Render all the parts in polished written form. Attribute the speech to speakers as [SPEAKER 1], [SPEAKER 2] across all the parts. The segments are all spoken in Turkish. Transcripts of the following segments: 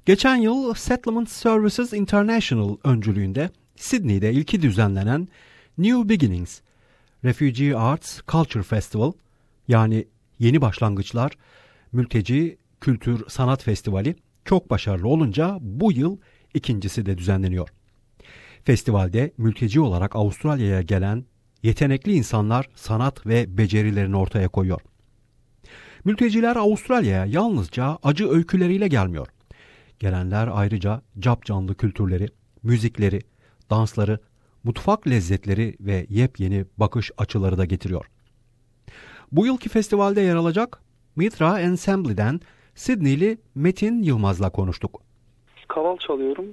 [SPEAKER 1] Geçen yıl Settlement Services International öncülüğünde Sydney'de ilki düzenlenen New Beginnings, Refugee Arts Culture Festival yani Yeni Başlangıçlar Mülteci Kültür Sanat Festivali çok başarılı olunca bu yıl ikincisi de düzenleniyor. Festivalde mülteci olarak Avustralya'ya gelen yetenekli insanlar sanat ve becerilerini ortaya koyuyor. Mülteciler Avustralya'ya yalnızca acı öyküleriyle gelmiyor. Gelenler ayrıca capcanlı kültürleri, müzikleri, dansları, mutfak lezzetleri ve yepyeni bakış açıları da getiriyor. Bu yılki festivalde yer alacak Mitra Ensemble'den Sydney'li Metin Yılmaz'la konuştuk.
[SPEAKER 2] Kaval çalıyorum.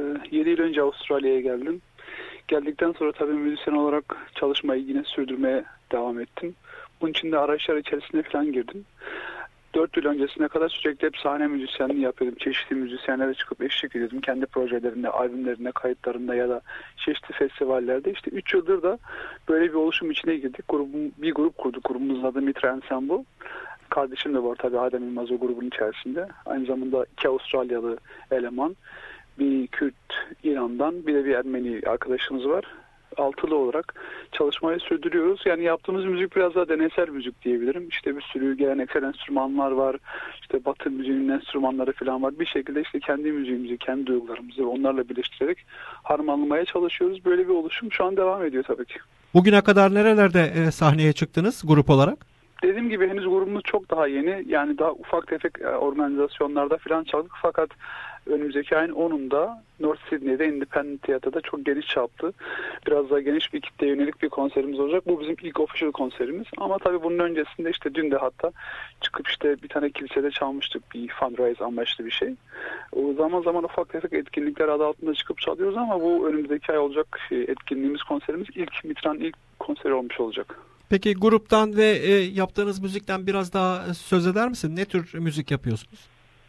[SPEAKER 2] 7 yıl önce Avustralya'ya geldim. Geldikten sonra tabii müzisyen olarak çalışmayı yine sürdürmeye devam ettim. Bunun için de araçlar içerisine falan girdim. 4 yıl öncesine kadar sürekli hep sahne müzisyenliği yapıyordum. Çeşitli müzisyenlere çıkıp eşlik ediyordum. Kendi projelerinde, albümlerinde, kayıtlarında ya da çeşitli festivallerde. İşte 3 yıldır da böyle bir oluşum içine girdik. Bir grup kurduk. Grubumuzun adı Mitra Ensemble. Kardeşim de var tabii Adem Yılmaz o grubun içerisinde. Aynı zamanda 2 Avustralyalı eleman. Bir Kürt İran'dan bir de bir Ermeni arkadaşımız var. Altılı olarak çalışmayı sürdürüyoruz. Yani yaptığımız müzik biraz daha deneysel müzik diyebilirim. İşte bir sürü geleneksel enstrümanlar var. İşte Batı müziğinin enstrümanları falan var. Bir şekilde işte kendi müziğimizi, kendi duygularımızı onlarla birleştirerek harmanlamaya çalışıyoruz. Böyle bir oluşum şu an devam ediyor tabii ki.
[SPEAKER 1] Bugüne kadar nerelerde sahneye çıktınız grup olarak?
[SPEAKER 2] Dediğim gibi henüz grubumuz çok daha yeni. Yani daha ufak tefek organizasyonlarda falan çaldık. Fakat önümüzdeki ayın 10'unda North Sydney'de Independent Theatre'da çok geniş çaplı, biraz daha geniş bir kitleye yönelik bir konserimiz olacak. Bu bizim ilk official konserimiz. Ama tabii bunun öncesinde işte dün de hatta çıkıp işte bir tane kilisede çalmıştık bir fundraise amaçlı bir şey. O zaman zaman ufak tefek etkinlikler adı altında çıkıp çalıyoruz ama bu önümüzdeki ay olacak etkinliğimiz, konserimiz Mitra'nın ilk konseri olmuş olacak.
[SPEAKER 1] Peki gruptan ve yaptığınız müzikten biraz daha söz eder misin? Ne tür müzik yapıyorsunuz?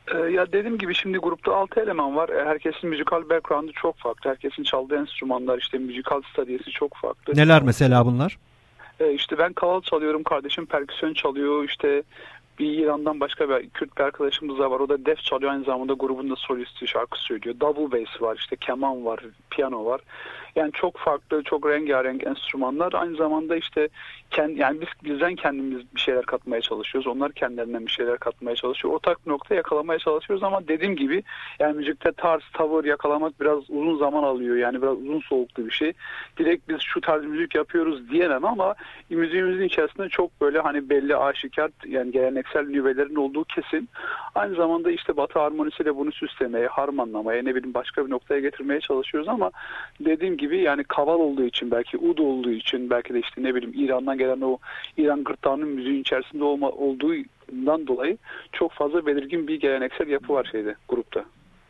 [SPEAKER 2] Ya dediğim gibi şimdi grupta 6 eleman var. Herkesin müzikal background'u çok farklı. Herkesin çaldığı enstrümanlar, işte müzikal stadiyesi çok farklı.
[SPEAKER 1] Neler mesela bunlar?
[SPEAKER 2] İşte ben kaval çalıyorum, kardeşim perküsyon çalıyor, işte bir İran'dan başka bir Kürt bir arkadaşımız da var. O da def çalıyor, aynı zamanda grubun da solisti, şarkı söylüyor. Double bass var, işte keman var, piyano var. Yani çok farklı, çok rengarenk enstrümanlar. Aynı zamanda işte yani bizden kendimiz bir şeyler katmaya çalışıyoruz. Onlar kendilerinden bir şeyler katmaya çalışıyor. Ortak bir nokta yakalamaya çalışıyoruz ama dediğim gibi yani müzikte tarz, tavır yakalamak biraz uzun zaman alıyor. Yani biraz uzun soluklu bir şey. Direkt biz şu tarz müzik yapıyoruz diyemem ama müziğimizin içerisinde çok böyle hani belli aşikar yani geleneksel nüvelerin olduğu kesin. Aynı zamanda işte Batı harmonisiyle bunu süslemeye, harmanlamaya, ne bileyim başka bir noktaya getirmeye çalışıyoruz ama dediğim gibi yani kaval olduğu için, belki ud olduğu için, belki de işte ne bileyim İran'dan gelen o İran gırtlağının müziğin içerisinde olduğundan dolayı çok fazla belirgin bir geleneksel yapı var grupta.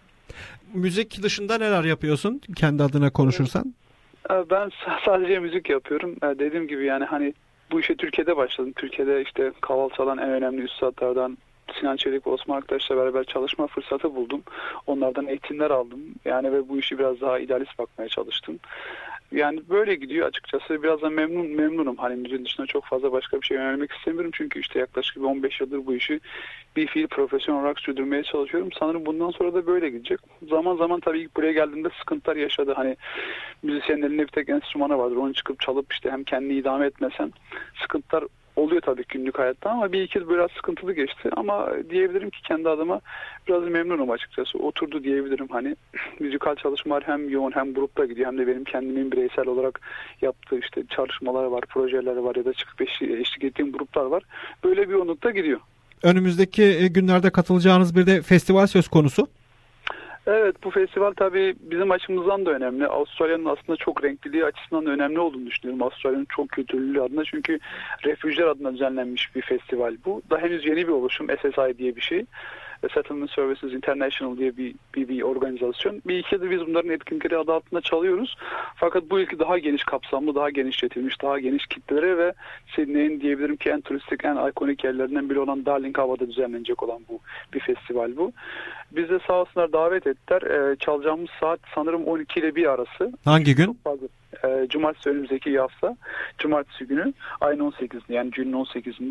[SPEAKER 1] Müzik dışında neler yapıyorsun? Kendi adına konuşursan.
[SPEAKER 2] Ben sadece müzik yapıyorum. Dediğim gibi yani hani bu işe Türkiye'de başladım. Türkiye'de işte kaval çalan en önemli üstadlardan Sinan Çelik ve Osman arkadaşla beraber çalışma fırsatı buldum. Onlardan eğitimler aldım. Yani ve bu işi biraz daha idealist bakmaya çalıştım. Yani böyle gidiyor açıkçası. Biraz da memnunum. Hani müziğin dışında çok fazla başka bir şey yönelmek istemiyorum. Çünkü işte yaklaşık 15 yıldır bu işi bir fiil profesyonel olarak sürdürmeye çalışıyorum. Sanırım bundan sonra da böyle gidecek. Zaman zaman tabii ilk buraya geldiğimde sıkıntılar yaşadı. Hani müzisyenin elinde bir tek enstrümanı vardır. Onu çıkıp çalıp işte hem kendini idame etmesen sıkıntılar oluyor tabii günlük hayatta ama bir iki biraz sıkıntılı geçti ama diyebilirim ki kendi adıma biraz memnunum açıkçası. Oturdu diyebilirim hani müzikal çalışmalar hem yoğun hem grupta gidiyor hem de benim kendimin bireysel olarak yaptığı işte çalışmalar var, projeler var ya da çıkıp eşlik ettiğim gruplar var. Böyle bir yoğunlukta gidiyor.
[SPEAKER 1] Önümüzdeki günlerde katılacağınız bir de festival söz konusu.
[SPEAKER 2] Evet, bu festival tabii bizim açımızdan da önemli. Avustralya'nın aslında çok renkliliği açısından da önemli olduğunu düşünüyorum. Avustralya'nın çok kültürlülüğü adına çünkü refüjler adına düzenlenmiş bir festival bu. Da henüz yeni bir oluşum, SSI diye bir şey. Settlement Services International diye bir organizasyon. Bir iki yıldır biz bunların etkinlikleri adı altında çalıyoruz. Fakat bu ilki daha geniş kapsamlı, daha genişletilmiş, daha geniş kitlelere ve Sydney'in diyebilirim ki en turistik, en ikonik yerlerinden biri olan Darling Harbour'da düzenlenecek olan bir festival bu. Biz de sağ olsunlar davet ettiler. Çalacağımız saat sanırım 12 ile 1 arası.
[SPEAKER 1] Hangi gün?
[SPEAKER 2] Cumartesi önümüzdeki hafta. Cumartesi günü ayın 18'inde yani günün 18'inde.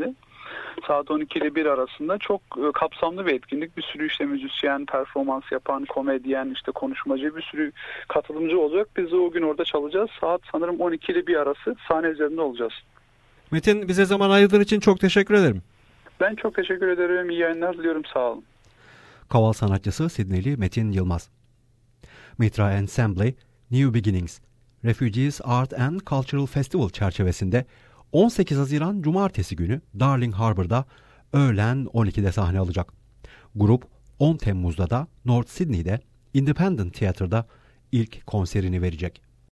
[SPEAKER 2] Saat 12 ile 1 arasında çok kapsamlı bir etkinlik. Bir sürü işte müzisyen, performans yapan, komedyen, işte konuşmacı bir sürü katılımcı olacak. Biz de o gün orada çalacağız. Saat sanırım 12 ile 1 arası sahne üzerinde olacağız.
[SPEAKER 1] Metin, bize zaman ayırdığın için çok teşekkür ederim.
[SPEAKER 2] Ben çok teşekkür ederim. İyi yayınlar diliyorum. Sağ olun.
[SPEAKER 1] Kaval sanatçısı Sidneyli Metin Yılmaz. Mitra Ensemble, New Beginnings, Refugees Art and Cultural Festival çerçevesinde 18 Haziran Cumartesi günü Darling Harbour'da öğlen 12'de sahne alacak. Grup 10 Temmuz'da da North Sydney'de Independent Theatre'da ilk konserini verecek.